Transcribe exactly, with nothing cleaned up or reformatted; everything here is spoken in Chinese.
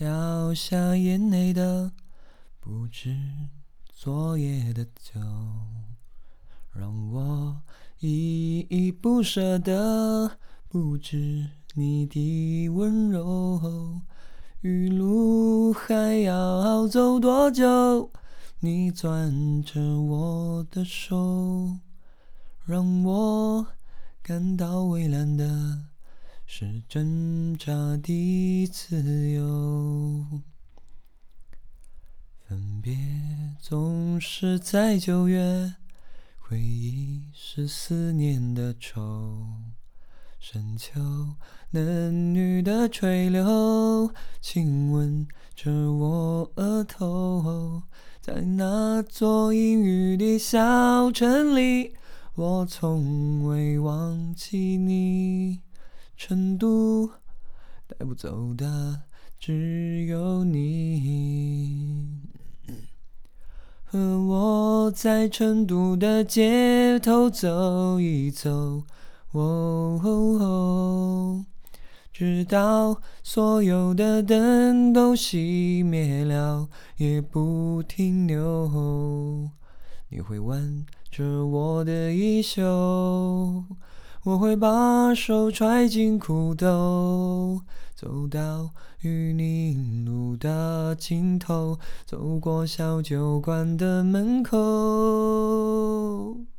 掉下眼泪的不止昨夜的酒，让我依依不舍的不止你的温柔。余路还要走多久？你攥着我的手，让我感到蔚蓝的是挣扎的自由。分别总是在九月，回忆是思念的愁。深秋嫩绿的垂柳，亲吻着我额头。在那座阴雨的小城里，我从未忘记你。成都带不走的只有你。和我在成都的街头走一走，哦哦哦，直到所有的灯都熄灭了，也不停留。你会挽着我的衣袖，我会把手揣进裤兜，走到玉林路的尽头，走过小酒馆的门口。